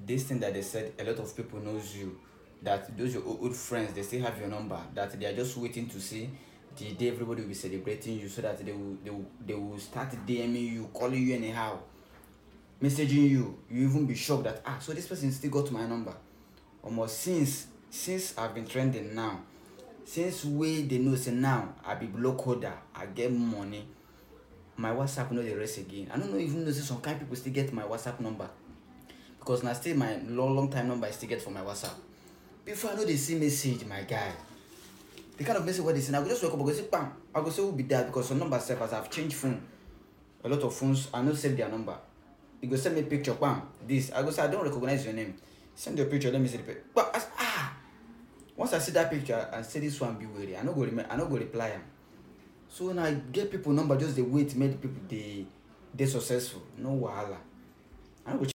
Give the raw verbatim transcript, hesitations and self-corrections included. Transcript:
this thing that they said a lot of people knows you, that those your old friends they still have your number, that they are just waiting to see the day everybody will be celebrating you, so that they will they will, they will start DMing you, calling you anyhow, messaging you. You even be shocked that ah, so this person still got my number. Almost since since I've been trending now, since way they know say now I be block holder, I get money, my WhatsApp no dey rest again. I don't know even know say some kind people still get my WhatsApp number, because now still my long long time number I still get for my WhatsApp. Before I know they see message, my guy, the kind of message what they send, I go just wake up, I go say bam, I go say who be that, because some number self as I've changed phone, a lot of phones I no save their number. You go send me picture, bam, this. I go say I don't recognize your name. Send your picture, let me see the picture. But as ah, once I see that picture and say this one be weird, I no go remember, I no go reply am. So when I get people number, just they wait, make the people they they successful. No wahala. I no go